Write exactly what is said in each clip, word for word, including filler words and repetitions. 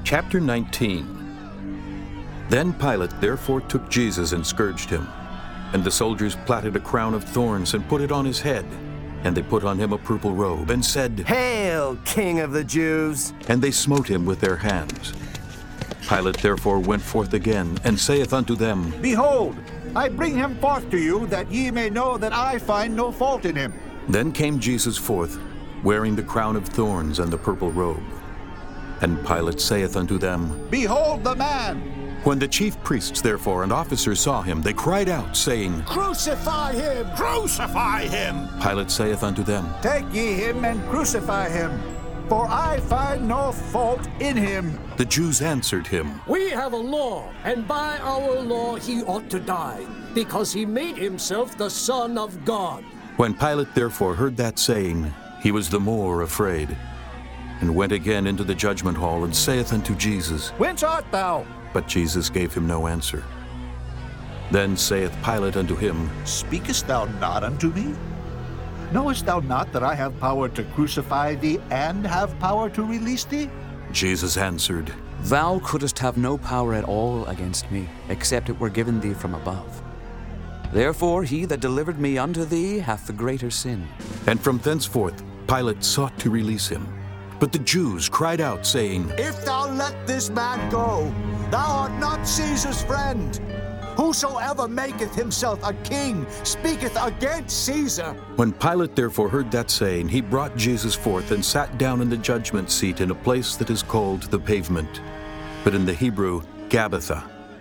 Chapter nineteen. Then Pilate therefore took Jesus and scourged him. And the soldiers plaited a crown of thorns and put it on his head. And they put on him a purple robe, and said, "Hail, King of the Jews!" And they smote him with their hands. Pilate therefore went forth again, and saith unto them, Behold, I bring him forth to you, that ye may know that I find no fault in him. Then came Jesus forth, wearing the crown of thorns and the purple robe. And Pilate saith unto them, Behold the man! When the chief priests therefore and officers saw him, they cried out, saying, Crucify him! Crucify him! Pilate saith unto them, Take ye him and crucify him, for I find no fault in him. The Jews answered him, We have a law, and by our law he ought to die, because he made himself the Son of God. When Pilate therefore heard that saying, he was the more afraid, and went again into the judgment hall, and saith unto Jesus, Whence art thou? But Jesus gave him no answer. Then saith Pilate unto him, Speakest thou not unto me? Knowest thou not that I have power to crucify thee and have power to release thee? Jesus answered, Thou couldst have no power at all against me, except it were given thee from above. Therefore he that delivered me unto thee hath the greater sin. And from thenceforth Pilate sought to release him. But the Jews cried out, saying, If thou let this man go, thou art not Caesar's friend. Whosoever maketh himself a king speaketh against Caesar. When Pilate therefore heard that saying, he brought Jesus forth and sat down in the judgment seat in a place that is called the Pavement, but in the Hebrew, Gabbatha.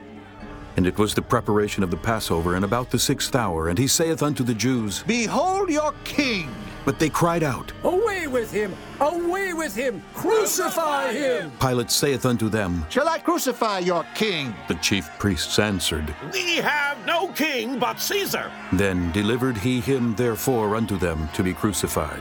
And it was the preparation of the Passover, and about the sixth hour, and he saith unto the Jews, Behold your king! But they cried out. Away with him! Away with him! Crucify him! Pilate saith unto them, Shall I crucify your king? The chief priests answered, We have no king but Caesar. Then delivered he him therefore unto them to be crucified.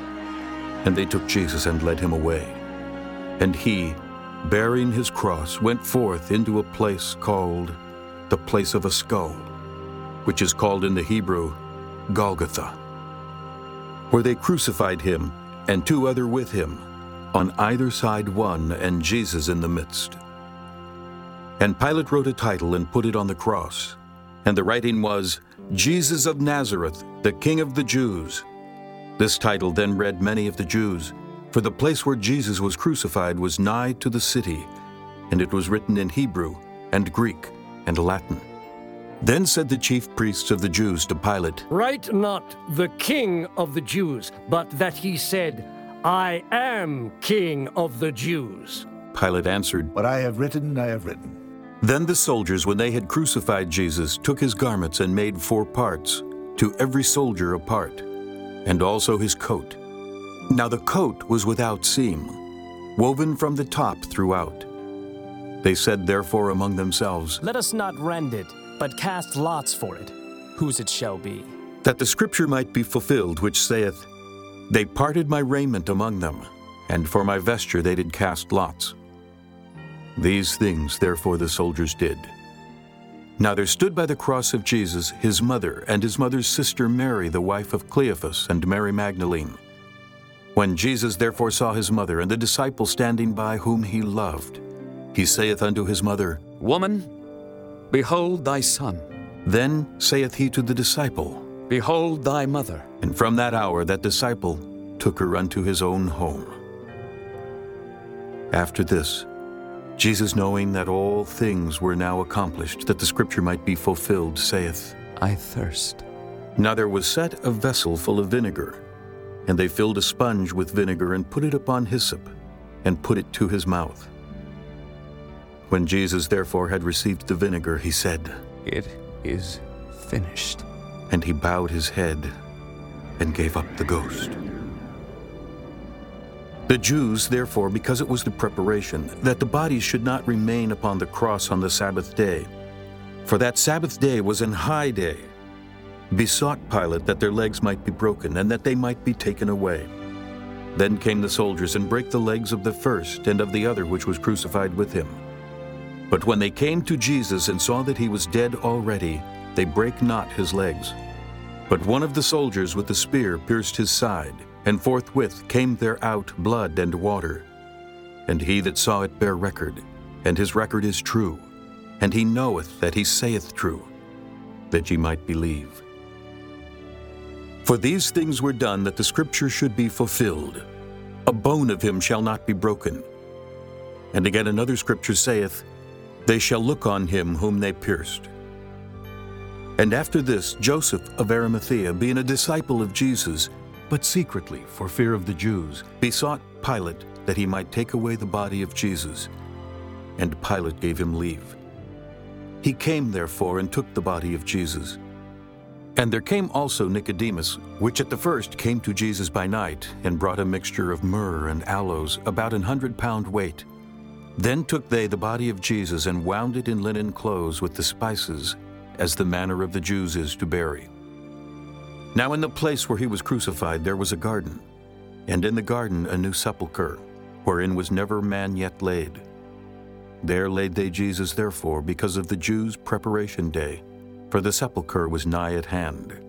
And they took Jesus and led him away. And he, bearing his cross, went forth into a place called the place of a skull, which is called in the Hebrew Golgotha, where they crucified him, and two other with him, on either side one, and Jesus in the midst. And Pilate wrote a title and put it on the cross, and the writing was, Jesus of Nazareth, the King of the Jews. This title then read many of the Jews, for the place where Jesus was crucified was nigh to the city, and it was written in Hebrew, and Greek, and Latin. Then said the chief priests of the Jews to Pilate, Write not the King of the Jews, but that he said, I am King of the Jews. Pilate answered, What I have written, I have written. Then the soldiers, when they had crucified Jesus, took his garments and made four parts, to every soldier a part, and also his coat. Now the coat was without seam, woven from the top throughout. They said therefore among themselves, Let us not rend it, but cast lots for it, whose it shall be. that the scripture might be fulfilled, which saith, They parted my raiment among them, and for my vesture they did cast lots. These things therefore the soldiers did. Now there stood by the cross of Jesus his mother, and his mother's sister Mary, the wife of Cleophas, and Mary Magdalene. When Jesus therefore saw his mother, and the disciple standing by whom he loved, he saith unto his mother, Woman, behold thy son. Then saith he to the disciple, Behold thy mother. And from that hour that disciple took her unto his own home. After this, Jesus, knowing that all things were now accomplished, that the scripture might be fulfilled, saith, I thirst. Now there was set a vessel full of vinegar, and they filled a sponge with vinegar, and put it upon hyssop, and put it to his mouth. When Jesus therefore had received the vinegar, he said, It is finished. And he bowed his head, and gave up the ghost. The Jews, therefore, because it was the preparation, that the bodies should not remain upon the cross on the Sabbath day, for that Sabbath day was an high day, besought Pilate that their legs might be broken, and that they might be taken away. Then came the soldiers, and brake the legs of the first and of the other which was crucified with him. But when they came to Jesus, and saw that he was dead already, they brake not his legs. But one of the soldiers with the spear pierced his side, and forthwith came there out blood and water. And he that saw it bare record, and his record is true, and he knoweth that he saith true, that ye might believe. For these things were done that the scripture should be fulfilled. A bone of him shall not be broken. And again another scripture saith, They shall look on him whom they pierced. And after this Joseph of Arimathea, being a disciple of Jesus, but secretly for fear of the Jews, besought Pilate that he might take away the body of Jesus. And Pilate gave him leave. He came therefore and took the body of Jesus. And there came also Nicodemus, which at the first came to Jesus by night, and brought a mixture of myrrh and aloes, about an hundred pound weight. Then took they the body of Jesus, and wound it in linen clothes with the spices, as the manner of the Jews is to bury. Now in the place where he was crucified there was a garden, and in the garden a new sepulchre, wherein was never man yet laid. There laid they Jesus therefore, because of the Jews' preparation day, for the sepulchre was nigh at hand.